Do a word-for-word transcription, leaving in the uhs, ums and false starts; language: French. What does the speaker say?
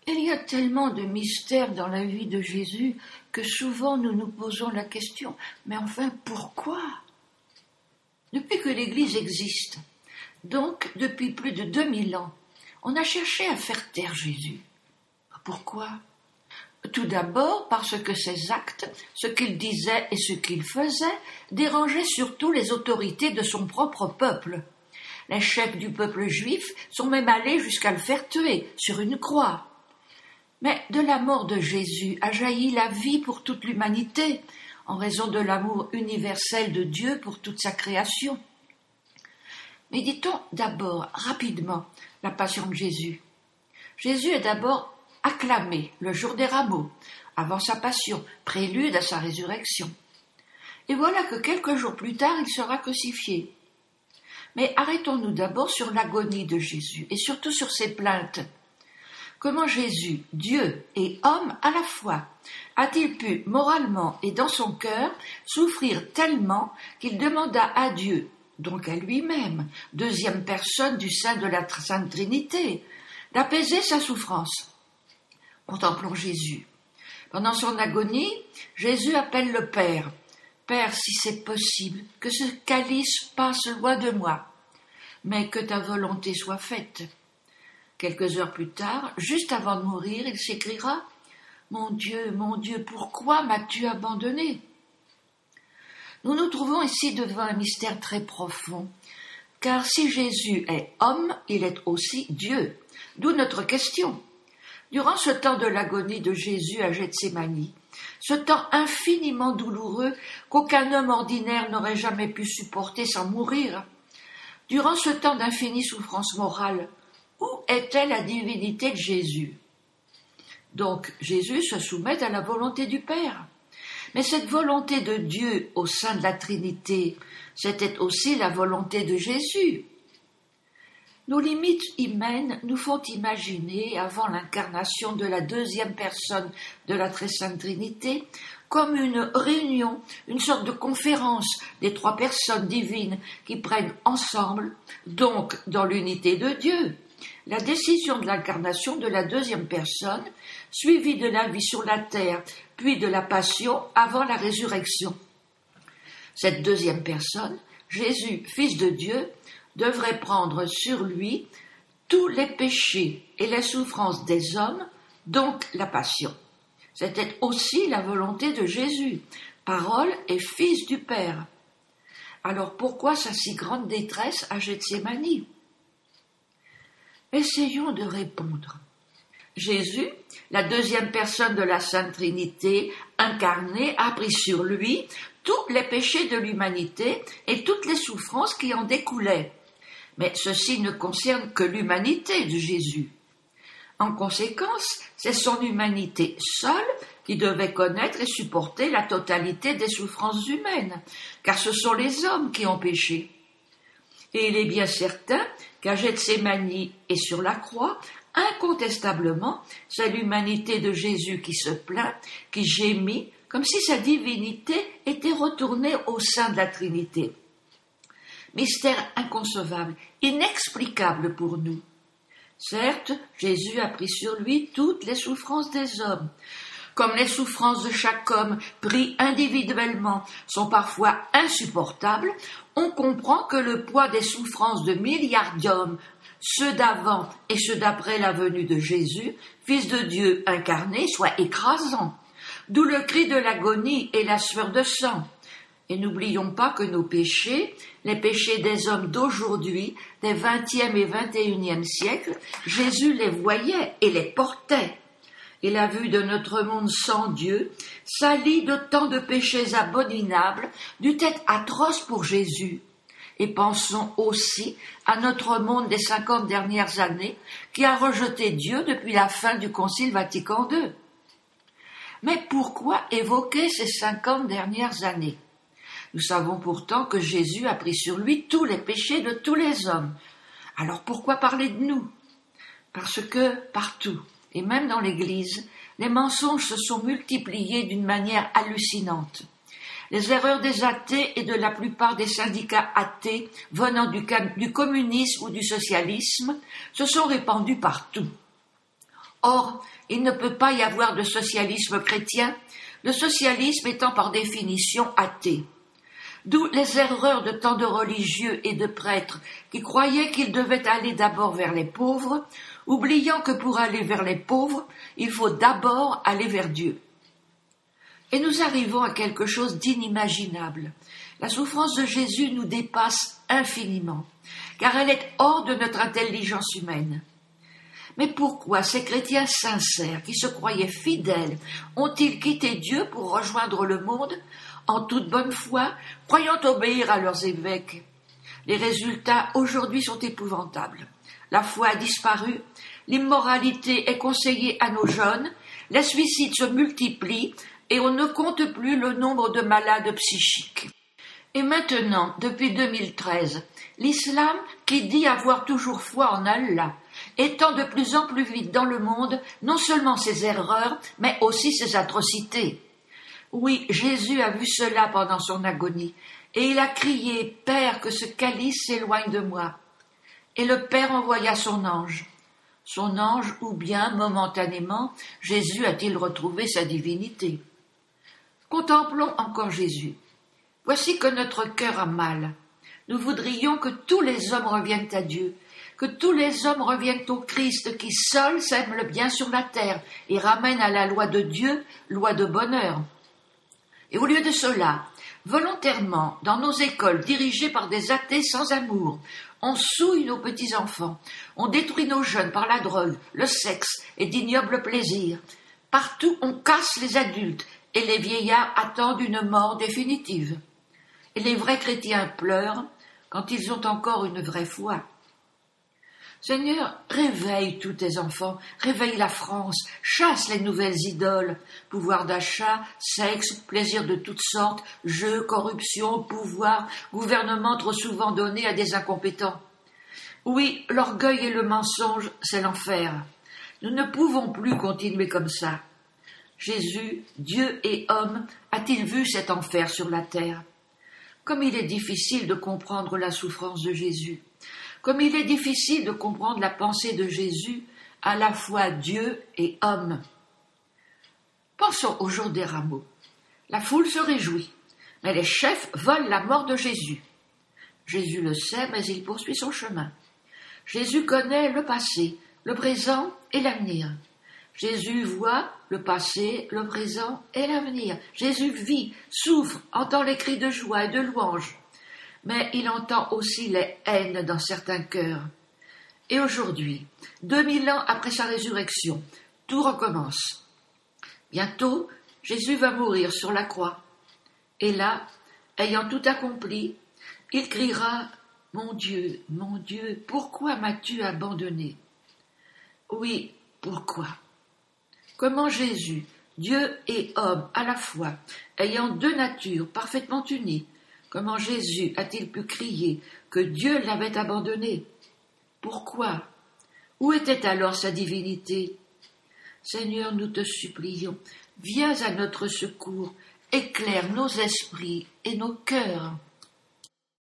Il y a tellement de mystères dans la vie de Jésus que souvent nous nous posons la question « Mais enfin, pourquoi ?» Depuis que l'Église existe, donc depuis plus de deux mille ans, on a cherché à faire taire Jésus. Pourquoi ? Tout d'abord parce que ses actes, ce qu'il disait et ce qu'il faisait, dérangeaient surtout les autorités de son propre peuple. Les chefs du peuple juif sont même allés jusqu'à le faire tuer sur une croix. Mais de la mort de Jésus a jailli la vie pour toute l'humanité, en raison de l'amour universel de Dieu pour toute sa création. Méditons d'abord, rapidement, la passion de Jésus. Jésus est d'abord acclamé le jour des rameaux, avant sa passion, prélude à sa résurrection. Et voilà que quelques jours plus tard, il sera crucifié. Mais arrêtons-nous d'abord sur l'agonie de Jésus, et surtout sur ses plaintes. Comment Jésus, Dieu et homme à la fois, a-t-il pu, moralement et dans son cœur, souffrir tellement qu'il demanda à Dieu, donc à lui-même, deuxième personne du sein de la Sainte Trinité, d'apaiser sa souffrance? Contemplons Jésus. Pendant son agonie, Jésus appelle le Père. « Père, si c'est possible, que ce calice passe loin de moi, mais que ta volonté soit faite. » Quelques heures plus tard, juste avant de mourir, il s'écriera « Mon Dieu, mon Dieu, pourquoi m'as-tu abandonné ?» Nous nous trouvons ici devant un mystère très profond, car si Jésus est homme, il est aussi Dieu, d'où notre question. Durant ce temps de l'agonie de Jésus à Gethsémani, ce temps infiniment douloureux qu'aucun homme ordinaire n'aurait jamais pu supporter sans mourir, durant ce temps d'infinie souffrance morale, où était la divinité de Jésus? Donc Jésus se soumet à la volonté du Père. Mais cette volonté de Dieu au sein de la Trinité, c'était aussi la volonté de Jésus. Nos limites humaines nous font imaginer, avant l'incarnation de la deuxième personne de la Très Sainte Trinité, comme une réunion, une sorte de conférence des trois personnes divines qui prennent ensemble, donc dans l'unité de Dieu, la décision de l'incarnation de la deuxième personne, suivie de la vie sur la terre, puis de la passion avant la résurrection. Cette deuxième personne, Jésus, Fils de Dieu, devrait prendre sur lui tous les péchés et les souffrances des hommes, donc la passion. C'était aussi la volonté de Jésus, parole et fils du Père. Alors pourquoi sa si grande détresse à Gethsémani? Essayons de répondre. Jésus, la deuxième personne de la Sainte Trinité, incarnée, a pris sur lui tous les péchés de l'humanité et toutes les souffrances qui en découlaient. Mais ceci ne concerne que l'humanité de Jésus. En conséquence, c'est son humanité seule qui devait connaître et supporter la totalité des souffrances humaines, car ce sont les hommes qui ont péché. Et il est bien certain qu'à Gethsémani et sur la croix, incontestablement, c'est l'humanité de Jésus qui se plaint, qui gémit, comme si sa divinité était retournée au sein de la Trinité. Mystère inconcevable, inexplicable pour nous. Certes, Jésus a pris sur lui toutes les souffrances des hommes. Comme les souffrances de chaque homme, pris individuellement, sont parfois insupportables, on comprend que le poids des souffrances de milliards d'hommes, ceux d'avant et ceux d'après la venue de Jésus, Fils de Dieu incarné, soit écrasant. D'où le cri de l'agonie et la sueur de sang. Et n'oublions pas que nos péchés, les péchés des hommes d'aujourd'hui, des vingtième et vingt et unième siècles, Jésus les voyait et les portait. Et la vue de notre monde sans Dieu, sali de tant de péchés abominables, dut être atroce pour Jésus. Et pensons aussi à notre monde des cinquante dernières années, qui a rejeté Dieu depuis la fin du Concile Vatican deux. Mais pourquoi évoquer ces cinquante dernières années? Nous savons pourtant que Jésus a pris sur lui tous les péchés de tous les hommes. Alors pourquoi parler de nous? Parce que partout, et même dans l'Église, les mensonges se sont multipliés d'une manière hallucinante. Les erreurs des athées et de la plupart des syndicats athées venant du, du communisme ou du socialisme se sont répandues partout. Or, il ne peut pas y avoir de socialisme chrétien, le socialisme étant par définition athée. D'où les erreurs de tant de religieux et de prêtres qui croyaient qu'ils devaient aller d'abord vers les pauvres, oubliant que pour aller vers les pauvres, il faut d'abord aller vers Dieu. Et nous arrivons à quelque chose d'inimaginable. La souffrance de Jésus nous dépasse infiniment, car elle est hors de notre intelligence humaine. Mais pourquoi ces chrétiens sincères, qui se croyaient fidèles, ont-ils quitté Dieu pour rejoindre le monde, en toute bonne foi, croyant obéir à leurs évêques? Les résultats aujourd'hui sont épouvantables. La foi a disparu, l'immoralité est conseillée à nos jeunes, les suicides se multiplient et on ne compte plus le nombre de malades psychiques. Et maintenant, depuis deux mille treize, l'islam, qui dit avoir toujours foi en Allah, étend de plus en plus vite dans le monde non seulement ses erreurs, mais aussi ses atrocités. Oui, Jésus a vu cela pendant son agonie, et il a crié « Père, que ce calice s'éloigne de moi ». Et le Père envoya son ange. Son ange, ou bien, momentanément, Jésus a-t-il retrouvé sa divinité? Contemplons encore Jésus. Voici que notre cœur a mal. Nous voudrions que tous les hommes reviennent à Dieu, que tous les hommes reviennent au Christ qui seul sème le bien sur la terre et ramène à la loi de Dieu, loi de bonheur. Et au lieu de cela, volontairement, dans nos écoles dirigées par des athées sans amour, on souille nos petits-enfants, on détruit nos jeunes par la drogue, le sexe et d'ignobles plaisirs. Partout, on casse les adultes et les vieillards attendent une mort définitive. Et les vrais chrétiens pleurent quand ils ont encore une vraie foi. Seigneur, réveille tous tes enfants, réveille la France, chasse les nouvelles idoles, pouvoir d'achat, sexe, plaisir de toutes sortes, jeux, corruption, pouvoir, gouvernement trop souvent donné à des incompétents. Oui, l'orgueil et le mensonge, c'est l'enfer. Nous ne pouvons plus continuer comme ça. Jésus, Dieu et homme, a-t-il vu cet enfer sur la terre? Comme il est difficile de comprendre la souffrance de Jésus. Comme il est difficile de comprendre la pensée de Jésus, à la fois Dieu et homme. Pensons au jour des rameaux. La foule se réjouit, mais les chefs veulent la mort de Jésus. Jésus le sait, mais il poursuit son chemin. Jésus connaît le passé, le présent et l'avenir. Jésus voit le passé, le présent et l'avenir. Jésus vit, souffre, entend les cris de joie et de louange. Mais il entend aussi les haines dans certains cœurs. Et aujourd'hui, deux mille ans après sa résurrection, tout recommence. Bientôt, Jésus va mourir sur la croix. Et là, ayant tout accompli, il criera « Mon Dieu, mon Dieu, pourquoi m'as-tu abandonné ?» Oui, pourquoi? Comment Jésus, Dieu et homme à la fois, ayant deux natures parfaitement unies, comment Jésus a-t-il pu crier que Dieu l'avait abandonné? Pourquoi? Où était alors sa divinité? Seigneur, nous te supplions, viens à notre secours, éclaire nos esprits et nos cœurs.